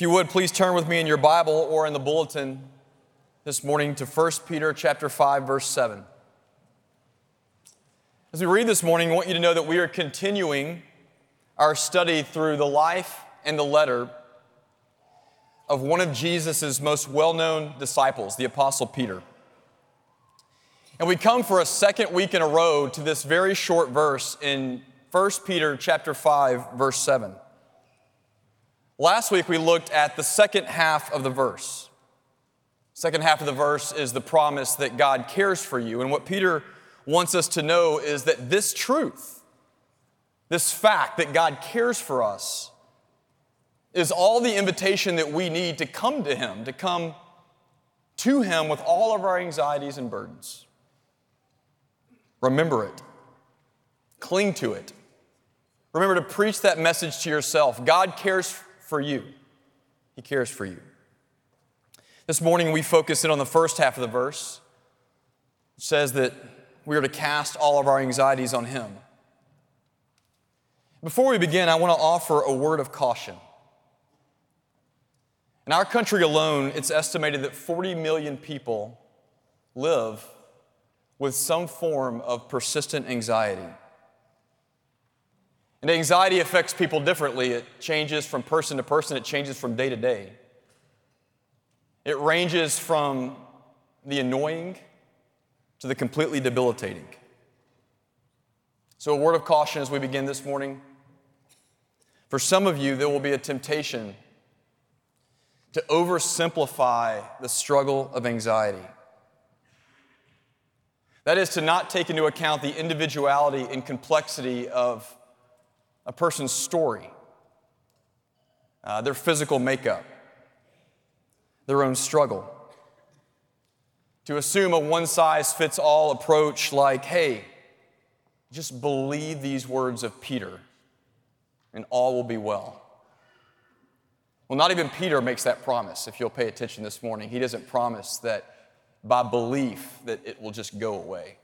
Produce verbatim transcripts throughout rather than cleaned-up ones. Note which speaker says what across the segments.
Speaker 1: you would, please turn with me in your Bible or in the bulletin this morning to First Peter chapter five, verse seven. As we read this morning, I want you to know that we are continuing our study through the life and the letter of one of Jesus' most well-known disciples, the Apostle Peter. And we come for a second week in a row to this very short verse in First Peter chapter five, verse seven. Last week we looked at the second half of the verse. Second half of the verse is the promise that God cares for you. And what Peter wants us to know is that this truth, this fact that God cares for us, is all the invitation that we need to come to Him, to come to Him with all of our anxieties and burdens. Remember it. Cling to it. Remember to preach that message to yourself. God cares for you. He cares for you. This morning we focus in on the first half of the verse. It says that we are to cast all of our anxieties on Him. Before we begin, I want to offer a word of caution. In our country alone, it's estimated that forty million people live with some form of persistent anxiety. And anxiety affects people differently. It changes from person to person. It changes from day to day. It ranges from the annoying to the completely debilitating. So a word of caution as we begin this morning. For some of you, there will be a temptation to oversimplify the struggle of anxiety. That is to not take into account the individuality and complexity of a person's story, uh, their physical makeup, their own struggle. To assume a one-size-fits-all approach like, hey, just believe these words of Peter and all will be well. Well, not even Peter makes that promise, if you'll pay attention this morning. He doesn't promise that by belief that it will just go away.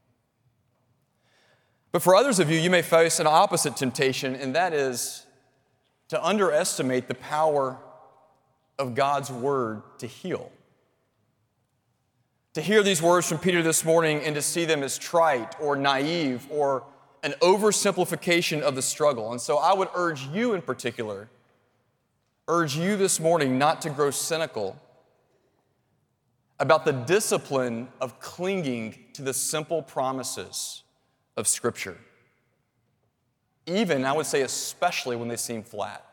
Speaker 1: But for others of you, you may face an opposite temptation, and that is to underestimate the power of God's word to heal. To hear these words from Peter this morning and to see them as trite or naive or an oversimplification of the struggle. And so I would urge you in particular, urge you this morning not to grow cynical about the discipline of clinging to the simple promises of Scripture. Even, I would say especially when they seem flat.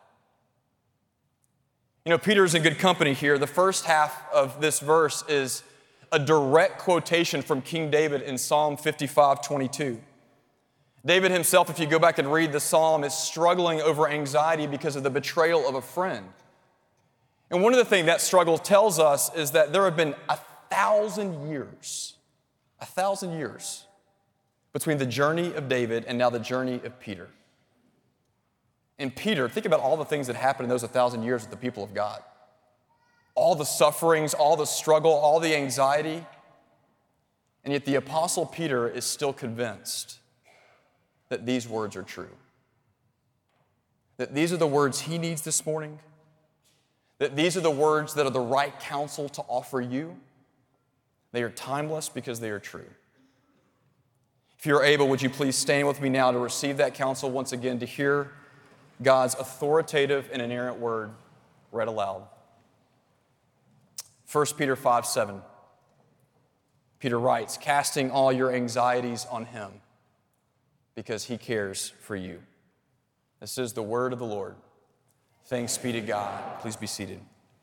Speaker 1: You know, Peter is in good company here. The first half of this verse is a direct quotation from King David in Psalm fifty-five twenty-two. David himself, if you go back and read the psalm, is struggling over anxiety because of the betrayal of a friend. And one of the things that struggle tells us is that there have been a thousand years, a thousand years between the journey of David and now the journey of Peter. And Peter, think about all the things that happened in those a thousand years with the people of God. All the sufferings, all the struggle, all the anxiety. And yet the Apostle Peter is still convinced that these words are true. That these are the words he needs this morning. That these are the words that are the right counsel to offer you. They are timeless because they are true. If you're able, would you please stand with me now to receive that counsel once again, to hear God's authoritative and inerrant word read aloud. First Peter five seven. Peter writes, casting all your anxieties on Him because He cares for you. This is the word of the Lord. Thanks be to God. Please be seated.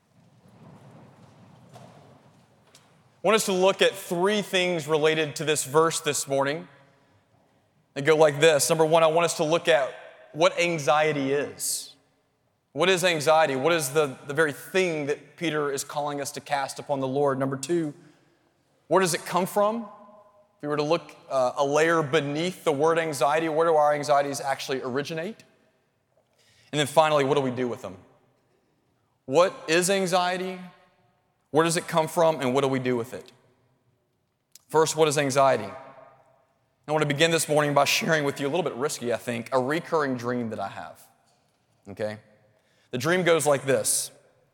Speaker 1: I want us to look at three things related to this verse this morning. They go like this. Number one, I want us to look at what anxiety is. What is anxiety? What is the, the very thing that Peter is calling us to cast upon the Lord? Number two, where does it come from? If we were to look uh, a layer beneath the word anxiety, where do our anxieties actually originate? And then finally, what do we do with them? What is anxiety? Where does it come from? And what do we do with it? First, what is anxiety? I want to begin this morning by sharing with you a little bit risky, I think, a recurring dream that I have. Okay? The dream goes like this.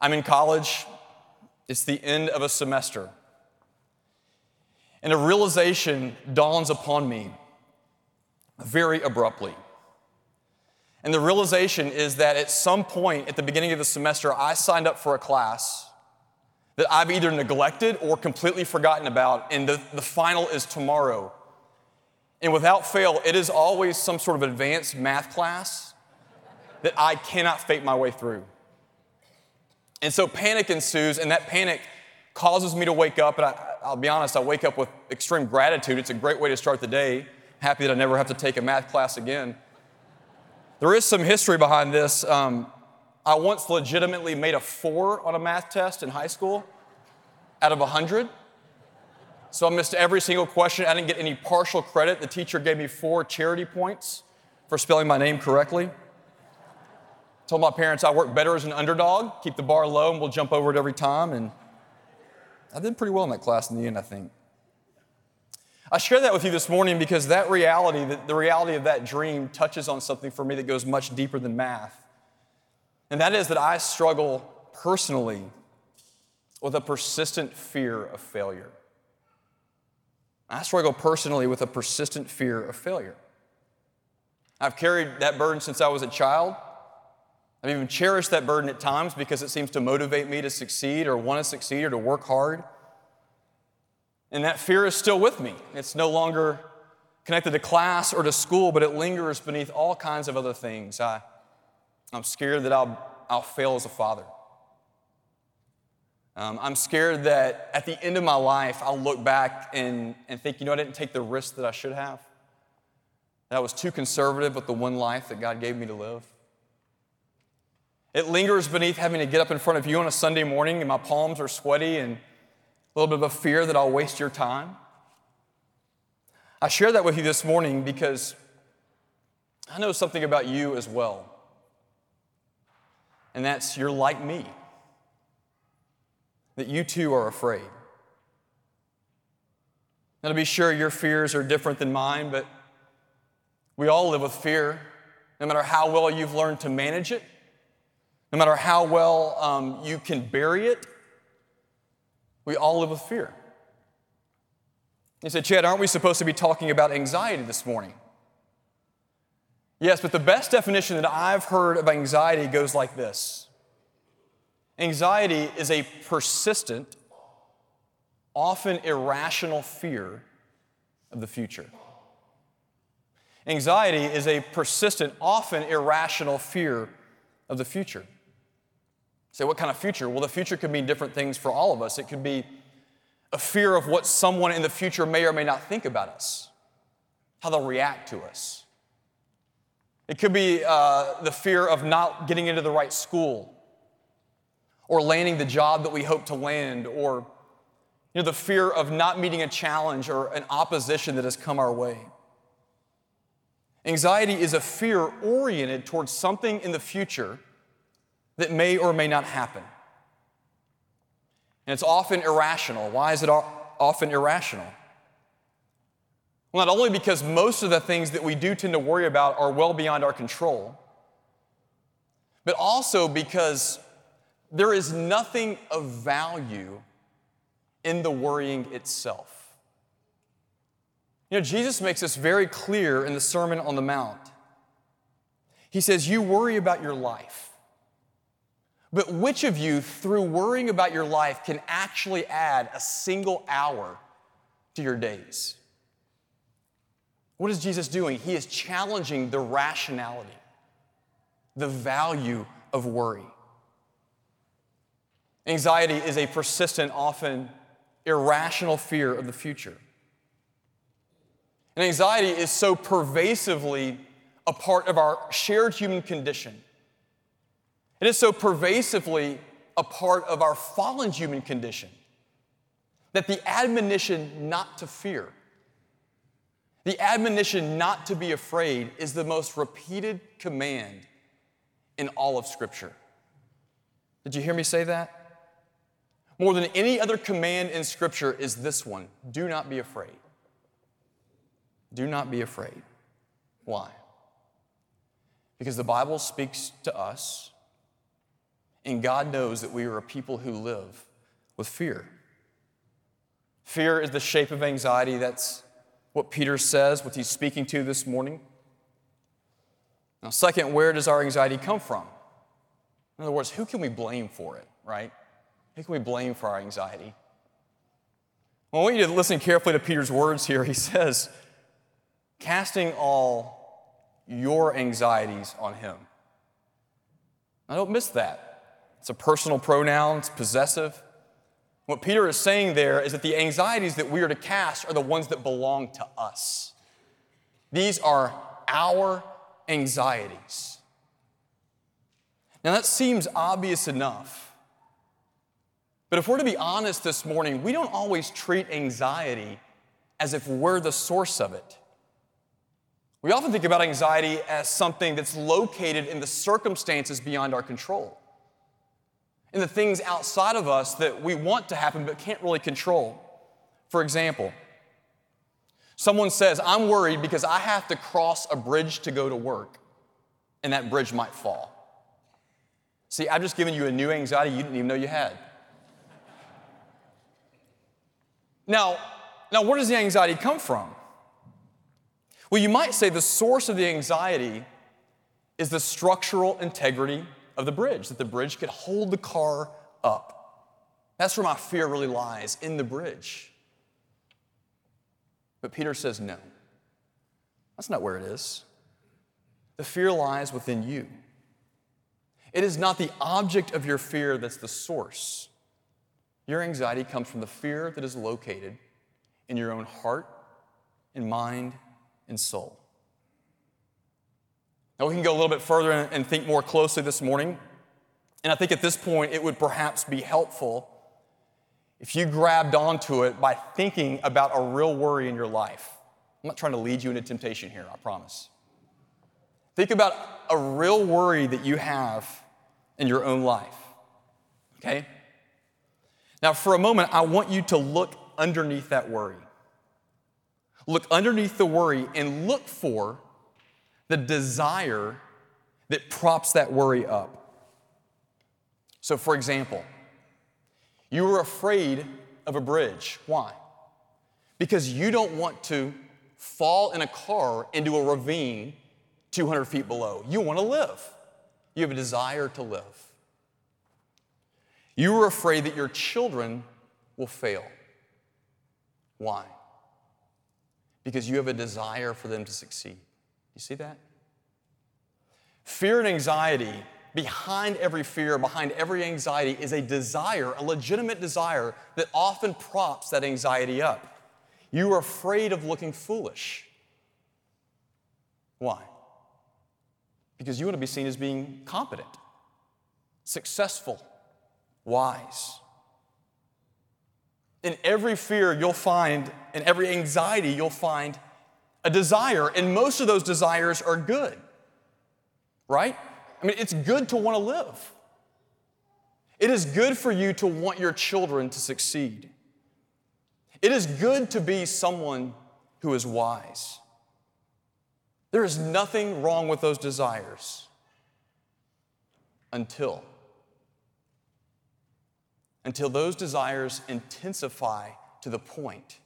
Speaker 1: I'm in college. It's the end of a semester. And a realization dawns upon me very abruptly. And the realization is that at some point at the beginning of the semester, I signed up for a class that I've either neglected or completely forgotten about, and the, the final is tomorrow. And without fail, it is always some sort of advanced math class that I cannot fake my way through. And so panic ensues, and that panic causes me to wake up, and I, I'll be honest, I wake up with extreme gratitude. It's a great way to start the day. Happy that I never have to take a math class again. There is some history behind this. Um, I once legitimately made a four on a math test in high school out of one hundred. So I missed every single question. I didn't get any partial credit. The teacher gave me four charity points for spelling my name correctly. Told my parents I work better as an underdog, keep the bar low, and we'll jump over it every time. And I did pretty well in that class in the end, I think. I share that with you this morning because that reality, the, the reality of that dream touches on something for me that goes much deeper than math. And that is that I struggle personally with a persistent fear of failure. I struggle personally with a persistent fear of failure. I've carried that burden since I was a child. I've even cherished that burden at times because it seems to motivate me to succeed or want to succeed or to work hard. And that fear is still with me. It's no longer connected to class or to school, but it lingers beneath all kinds of other things. I, I'm scared that I'll, I'll fail as a father. Um, I'm scared that at the end of my life, I'll look back and, and think, you know, I didn't take the risk that I should have. That I was too conservative with the one life that God gave me to live. It lingers beneath having to get up in front of you on a Sunday morning and my palms are sweaty and a little bit of a fear that I'll waste your time. I share that with you this morning because I know something about you as well. And that's you're like me. That you too are afraid. Now, to be sure, your fears are different than mine, but we all live with fear, no matter how well you've learned to manage it, no matter how well um, you can bury it. We all live with fear. You said, Chad, aren't we supposed to be talking about anxiety this morning? Yes, but the best definition that I've heard of anxiety goes like this. Anxiety is a persistent, often irrational fear of the future. Anxiety is a persistent, often irrational fear of the future. Say, what kind of future? Well, the future could mean different things for all of us. It could be a fear of what someone in the future may or may not think about us, how they'll react to us. It could be uh, the fear of not getting into the right school or landing the job that we hope to land, or you know, the fear of not meeting a challenge or an opposition that has come our way. Anxiety is a fear oriented towards something in the future that may or may not happen. And it's often irrational. Why is it often irrational? Well, not only because most of the things that we do tend to worry about are well beyond our control, but also because there is nothing of value in the worrying itself. You know, Jesus makes this very clear in the Sermon on the Mount. He says, you worry about your life. But which of you, through worrying about your life, can actually add a single hour to your days? What is Jesus doing? He is challenging the rationality, the value of worry. Anxiety is a persistent, often irrational fear of the future. And anxiety is so pervasively a part of our shared human condition. It is so pervasively a part of our fallen human condition that the admonition not to fear, the admonition not to be afraid, is the most repeated command in all of Scripture. Did you hear me say that? More than any other command in Scripture is this one: do not be afraid. Do not be afraid. Why? Because the Bible speaks to us And God knows that we are a people who live with fear. Fear is the shape of anxiety. That's what Peter says, what he's speaking to this morning. Now, second, where does our anxiety come from? In other words, who can we blame for it, right? Who can we blame for our anxiety? Well, I want you to listen carefully to Peter's words here. He says, casting all your anxieties on him. Now, don't miss that. It's a personal pronoun, it's possessive. What Peter is saying there is that the anxieties that we are to cast are the ones that belong to us. These are our anxieties. Now, that seems obvious enough. But if we're to be honest this morning, we don't always treat anxiety as if we're the source of it. We often think about anxiety as something that's located in the circumstances beyond our control, in the things outside of us that we want to happen but can't really control. For example, someone says, I'm worried because I have to cross a bridge to go to work, and that bridge might fall. See, I've just given you a new anxiety you didn't even know you had. Now, now, where does the anxiety come from? Well, you might say the source of the anxiety is the structural integrity of the bridge, that the bridge could hold the car up. That's where my fear really lies, in the bridge. But Peter says, no, that's not where it is. The fear lies within you. It is not the object of your fear that's the source. Your anxiety comes from the fear that is located in your own heart and mind and soul. Now, we can go a little bit further and think more closely this morning. And I think at this point, it would perhaps be helpful if you grabbed onto it by thinking about a real worry in your life. I'm not trying to lead you into temptation here, I promise. Think about a real worry that you have in your own life, okay? Now, for a moment, I want you to look underneath that worry. Look underneath the worry and look for the desire that props that worry up. So, for example, you were afraid of a bridge. Why? Because you don't want to fall in a car into a ravine two hundred feet below. You want to live. You have a desire to live. You were afraid that your children will fail. Why? Because you have a desire for them to succeed. You see that? Fear and anxiety, behind every fear, behind every anxiety is a desire, a legitimate desire that often props that anxiety up. You are afraid of looking foolish. Why? Because you want to be seen as being competent, successful, wise. In every fear you'll find, in every anxiety you'll find a desire, and most of those desires are good, right? I mean, it's good to want to live. It is good for you to want your children to succeed. It is good to be someone who is wise. There is nothing wrong with those desires until, until those desires intensify to the point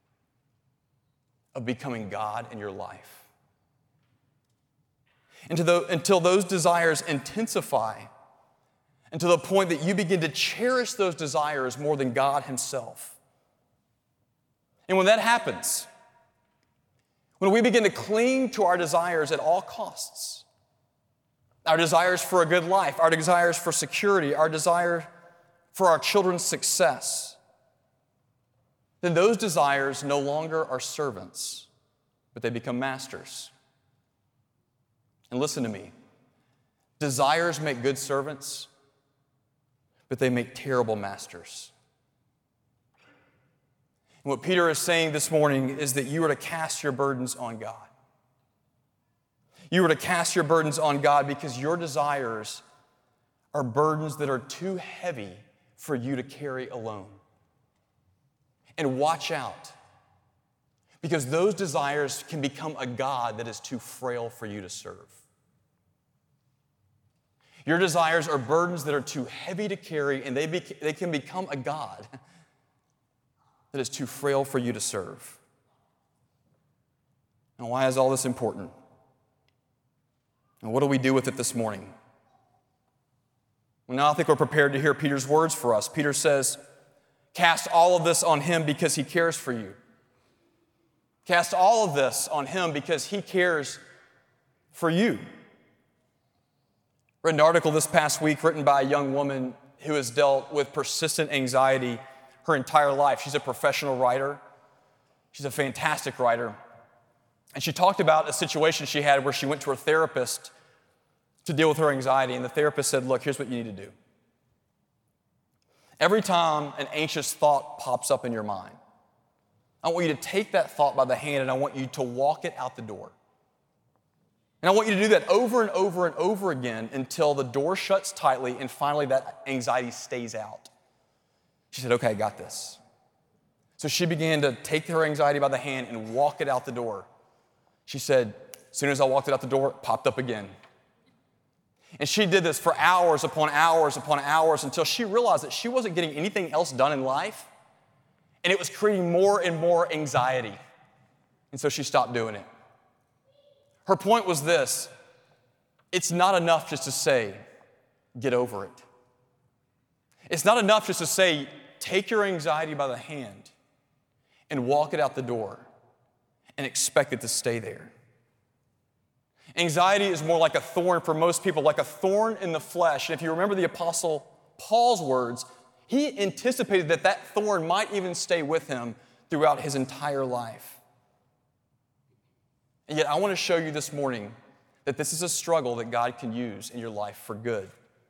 Speaker 1: of becoming God in your life. And to the, until those desires intensify, and to the point that you begin to cherish those desires more than God Himself. And when that happens, when we begin to cling to our desires at all costs, our desires for a good life, our desires for security, our desire for our children's success, then those desires no longer are servants, but they become masters. And listen to me, desires make good servants, but they make terrible masters. And what Peter is saying this morning is that you are to cast your burdens on God. You are to cast your burdens on God because your desires are burdens that are too heavy for you to carry alone. And watch out, because those desires can become a God that is too frail for you to serve. Your desires are burdens that are too heavy to carry, and they, be, they can become a God that is too frail for you to serve. Now, why is all this important? And what do we do with it this morning? Well, now I think we're prepared to hear Peter's words for us. Peter says, cast all of this on him because he cares for you. Cast all of this on him because he cares for you. I read an article this past week written by a young woman who has dealt with persistent anxiety her entire life. She's a professional writer. She's a fantastic writer. And she talked about a situation she had where she went to her therapist to deal with her anxiety, and the therapist said, look, here's what you need to do. Every time an anxious thought pops up in your mind, I want you to take that thought by the hand and I want you to walk it out the door. And I want you to do that over and over and over again until the door shuts tightly and finally that anxiety stays out. She said, okay, I got this. So she began to take her anxiety by the hand and walk it out the door. She said, as soon as I walked it out the door, it popped up again. And she did this for hours upon hours upon hours until she realized that she wasn't getting anything else done in life, and it was creating more and more anxiety. And so she stopped doing it. Her point was this: it's not enough just to say, get over it. It's not enough just to say, take your anxiety by the hand and walk it out the door and expect it to stay there. Anxiety is more like a thorn for most people, like a thorn in the flesh. And if you remember the Apostle Paul's words, he anticipated that that thorn might even stay with him throughout his entire life. And yet I want to show you this morning that this is a struggle that God can use in your life for good.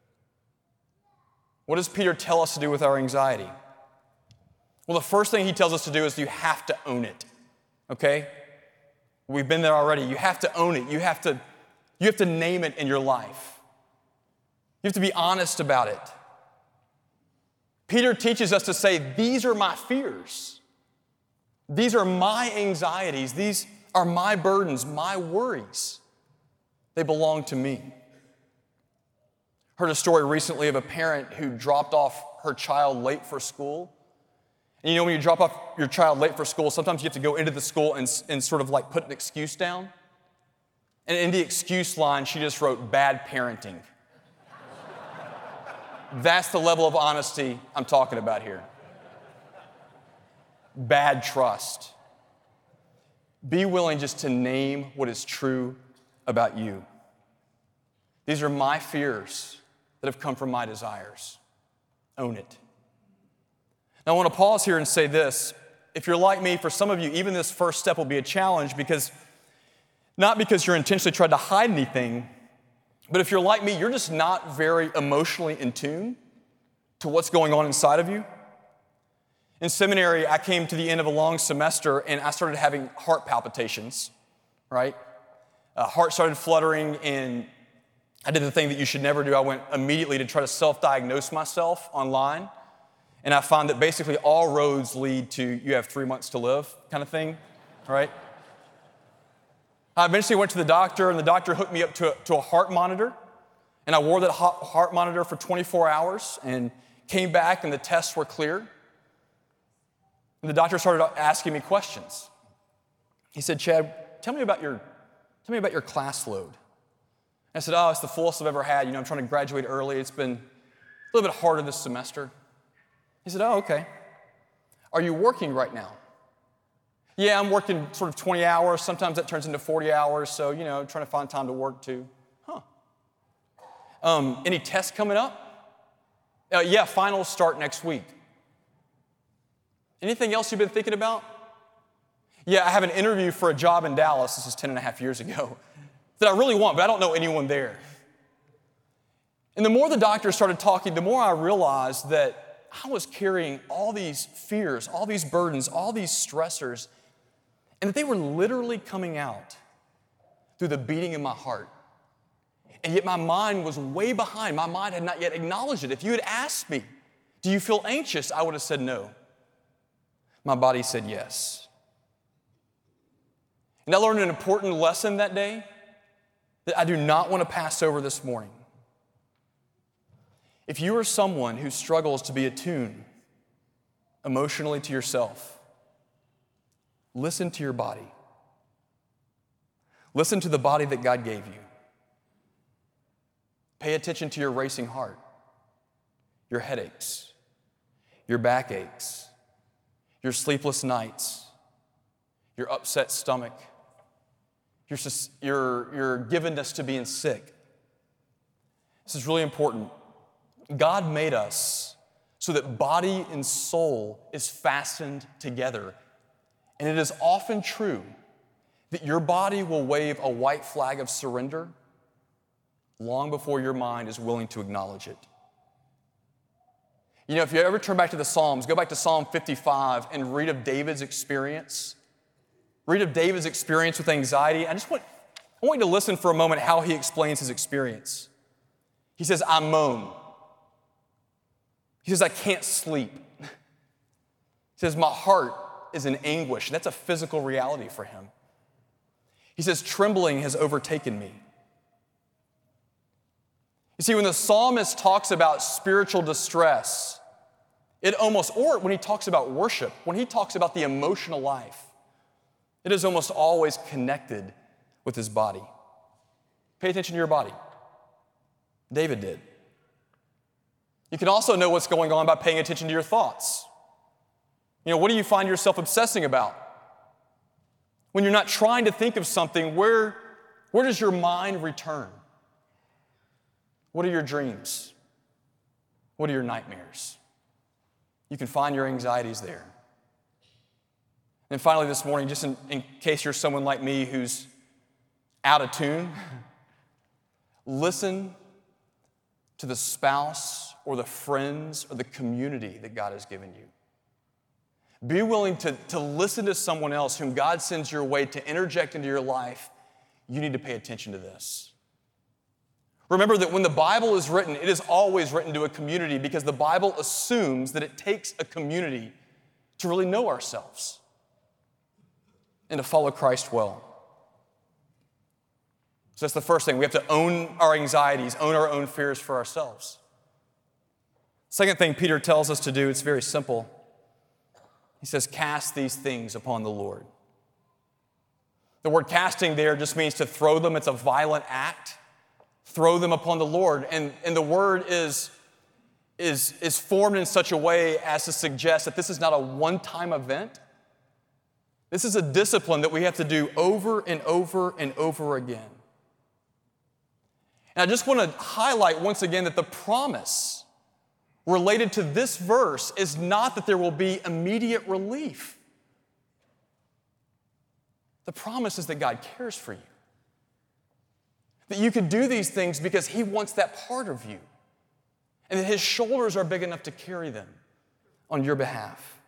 Speaker 1: What does Peter tell us to do with our anxiety? Well, the first thing he tells us to do is you have to own it, okay? We've been there already. You have to own it. You have to, you have to name it in your life. You have to be honest about it. Peter teaches us to say, these are my fears. These are my anxieties. These are my burdens, my worries. They belong to me. Heard a story recently of a parent who dropped off her child late for school. And you know, when you drop off your child late for school, sometimes you have to go into the school and, and sort of like put an excuse down. And in the excuse line, she just wrote, bad parenting. That's the level of honesty I'm talking about here. Bad trust. Be willing just to name what is true about you. These are my fears that have come from my desires. Own it. Now, I want to pause here and say this. If you're like me, for some of you, even this first step will be a challenge because, not because you're intentionally trying to hide anything, but if you're like me, you're just not very emotionally in tune to what's going on inside of you. In seminary, I came to the end of a long semester and I started having heart palpitations, right? Uh, heart started fluttering and I did the thing that you should never do. I went immediately to try to self-diagnose myself online. And I found that basically all roads lead to you have three months to live kind of thing, right? I eventually went to the doctor, and the doctor hooked me up to a, to a heart monitor. And I wore that heart monitor for twenty-four hours and came back, and the tests were clear. And the doctor started asking me questions. He said, Chad, tell me about your, tell me about your class load. And I said, oh, it's the fullest I've ever had. You know, I'm trying to graduate early. It's been a little bit harder this semester. He said, oh, okay. Are you working right now? Yeah, I'm working sort of twenty hours. Sometimes that turns into forty hours. So, you know, trying to find time to work too. Huh. Um, any tests coming up? Uh, yeah, finals start next week. Anything else you've been thinking about? Yeah, I have an interview for a job in Dallas. This is ten and a half years ago. That I really want, but I don't know anyone there. And the more the doctor started talking, the more I realized that I was carrying all these fears, all these burdens, all these stressors, and that they were literally coming out through the beating of my heart. And yet my mind was way behind. My mind had not yet acknowledged it. If you had asked me, do you feel anxious? I would have said no. My body said yes. And I learned an important lesson that day that I do not want to pass over this morning. If you are someone who struggles to be attuned emotionally to yourself, listen to your body. Listen to the body that God gave you. Pay attention to your racing heart, your headaches, your backaches, your sleepless nights, your upset stomach, your, your, your givenness to being sick. This is really important. God made us so that body and soul is fastened together. And it is often true that your body will wave a white flag of surrender long before your mind is willing to acknowledge it. You know, if you ever turn back to the Psalms, go back to Psalm fifty-five and read of David's experience. Read of David's experience with anxiety. I just want, I want you to listen for a moment how he explains his experience. He says, I moan. He says, I can't sleep. He says, my heart is in anguish. That's a physical reality for him. He says, trembling has overtaken me. You see, when the psalmist talks about spiritual distress, it almost, or when he talks about worship, when he talks about the emotional life, it is almost always connected with his body. Pay attention to your body. David did. You can also know what's going on by paying attention to your thoughts. You know, what do you find yourself obsessing about? When you're not trying to think of something, where, where does your mind return? What are your dreams? What are your nightmares? You can find your anxieties there. And finally this morning, just in, in case you're someone like me who's out of tune, listen to the spouse or the friends or the community that God has given you. Be willing to, to listen to someone else whom God sends your way to interject into your life. You need to pay attention to this. Remember that when the Bible is written, it is always written to a community because the Bible assumes that it takes a community to really know ourselves and to follow Christ well. So that's the first thing. We have to own our anxieties, own our own fears for ourselves. Second thing Peter tells us to do, it's very simple. He says, cast these things upon the Lord. The word casting there just means to throw them. It's a violent act. Throw them upon the Lord. And, and the word is, is, is formed in such a way as to suggest that this is not a one-time event. This is a discipline that we have to do over and over and over again. And I just want to highlight once again that the promise related to this verse is not that there will be immediate relief. The promise is that God cares for you. That you can do these things because He wants that part of you. And that His shoulders are big enough to carry them on your behalf.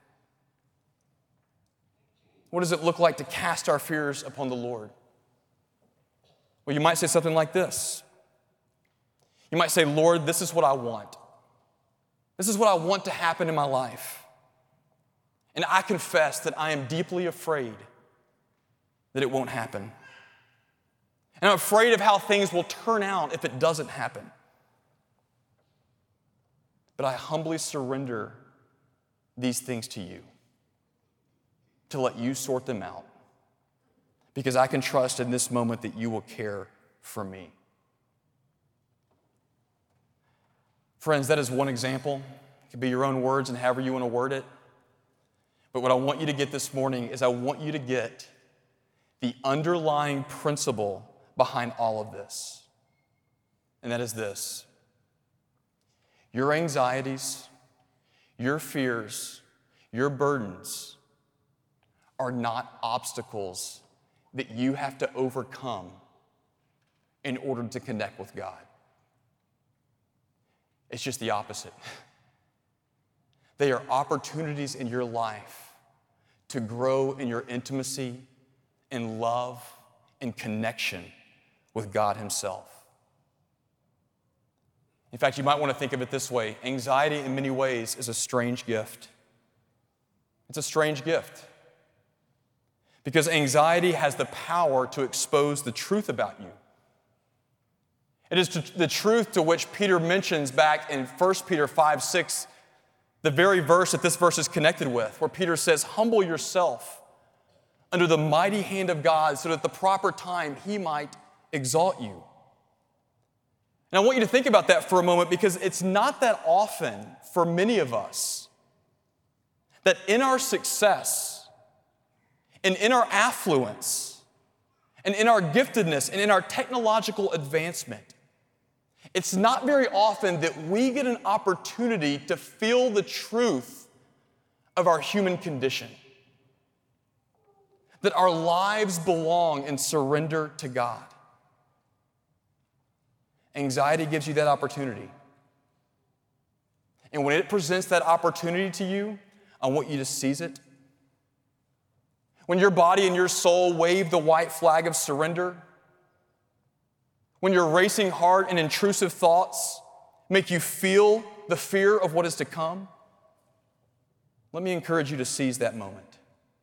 Speaker 1: What does it look like to cast our fears upon the Lord? Well, you might say something like this. You might say, Lord, this is what I want. This is what I want to happen in my life. And I confess that I am deeply afraid that it won't happen. And I'm afraid of how things will turn out if it doesn't happen. But I humbly surrender these things to you to let you sort them out because I can trust in this moment that you will care for me. Friends, that is one example. It could be your own words and however you want to word it. But what I want you to get this morning is I want you to get the underlying principle behind all of this. And that is this. Your anxieties, your fears, your burdens are not obstacles that you have to overcome in order to connect with God. It's just the opposite. They are opportunities in your life to grow in your intimacy, in love, in connection with God Himself. In fact, you might want to think of it this way. Anxiety in many ways is a strange gift. It's a strange gift. Because anxiety has the power to expose the truth about you. It is the truth to which Peter mentions back in First Peter five six, the very verse that this verse is connected with, where Peter says, humble yourself under the mighty hand of God so that at the proper time he might exalt you. And I want you to think about that for a moment, because it's not that often for many of us that in our success and in our affluence and in our giftedness and in our technological advancement, it's not very often that we get an opportunity to feel the truth of our human condition, that our lives belong and surrender to God. Anxiety gives you that opportunity. And when it presents that opportunity to you, I want you to seize it. When your body and your soul wave the white flag of surrender, when your racing heart and intrusive thoughts make you feel the fear of what is to come, let me encourage you to seize that moment.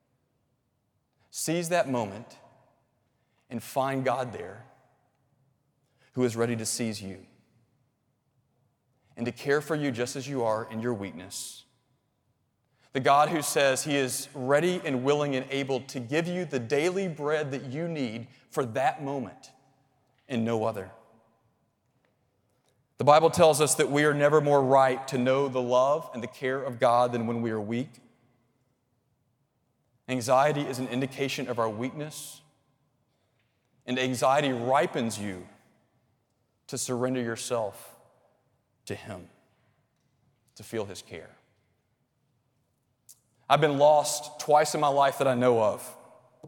Speaker 1: Seize that moment and find God there, who is ready to seize you and to care for you just as you are in your weakness. The God who says he is ready and willing and able to give you the daily bread that you need for that moment and no other. The Bible tells us that we are never more ripe to know the love and the care of God than when we are weak. Anxiety is an indication of our weakness, and anxiety ripens you to surrender yourself to him, to feel his care. I've been lost twice in my life that I know of.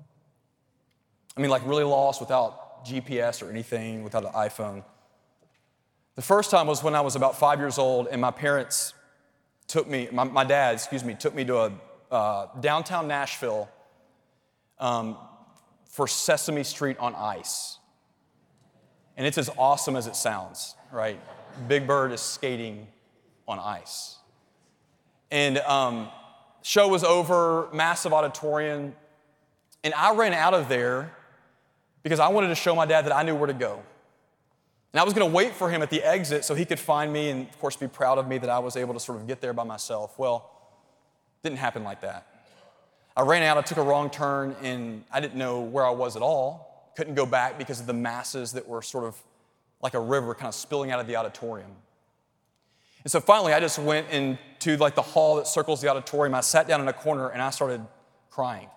Speaker 1: I mean, like really lost without G P S or anything, without an iPhone. The first time was when I was about five years old, and my parents took me, my, my dad, excuse me, took me to a uh, downtown Nashville um, for Sesame Street on ice. And it's as awesome as it sounds, right? Big Bird is skating on ice. And um, show was over, massive auditorium, and I ran out of there because I wanted to show my dad that I knew where to go. And I was going to wait for him at the exit so he could find me and, of course, be proud of me that I was able to sort of get there by myself. Well, it didn't happen like that. I ran out, I took a wrong turn, and I didn't know where I was at all. Couldn't go back because of the masses that were sort of like a river kind of spilling out of the auditorium. And so finally, I just went into like the hall that circles the auditorium. I sat down in a corner and I started crying.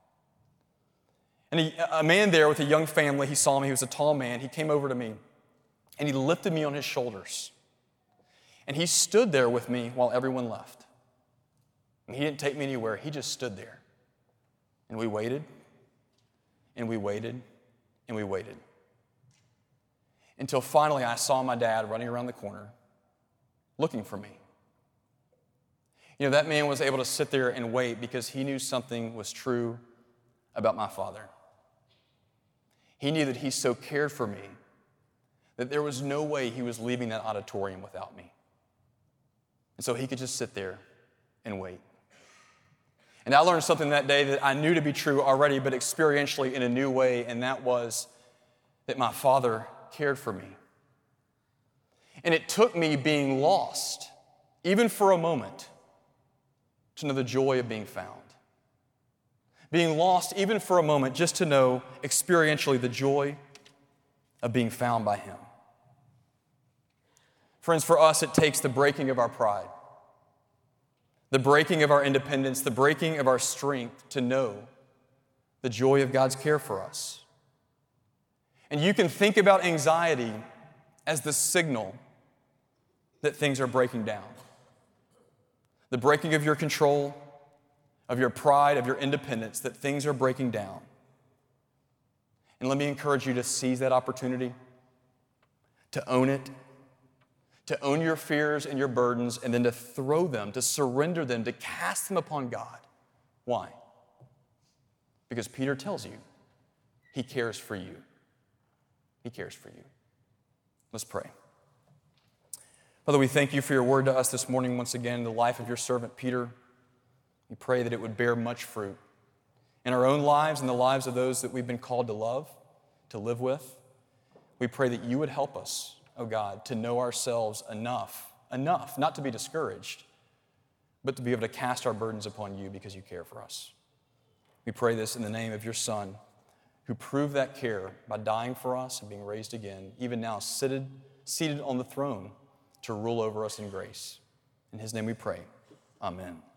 Speaker 1: And he, a man there with a young family, he saw me, he was a tall man, he came over to me and he lifted me on his shoulders. And he stood there with me while everyone left. And he didn't take me anywhere, he just stood there. And we waited, and we waited, and we waited. Until finally I saw my dad running around the corner looking for me. You know, that man was able to sit there and wait because he knew something was true about my father. He knew that he so cared for me that there was no way he was leaving that auditorium without me. And so he could just sit there and wait. And I learned something that day that I knew to be true already, but experientially in a new way, and that was that my father cared for me. And it took me being lost, even for a moment, to know the joy of being found. Being lost, even for a moment, just to know experientially the joy of being found by him. Friends, for us, it takes the breaking of our pride, the breaking of our independence, the breaking of our strength to know the joy of God's care for us. And you can think about anxiety as the signal that things are breaking down. The breaking of your control, of your pride, of your independence, that things are breaking down. And let me encourage you to seize that opportunity, to own it, to own your fears and your burdens, and then to throw them, to surrender them, to cast them upon God. Why? Because Peter tells you he cares for you. He cares for you. Let's pray. Father, we thank you for your word to us this morning once again, the life of your servant Peter. We pray that it would bear much fruit in our own lives and the lives of those that we've been called to love, to live with. We pray that you would help us, oh God, to know ourselves enough, enough, not to be discouraged, but to be able to cast our burdens upon you because you care for us. We pray this in the name of your Son, who proved that care by dying for us and being raised again, even now seated, seated on the throne to rule over us in grace. In his name we pray. Amen.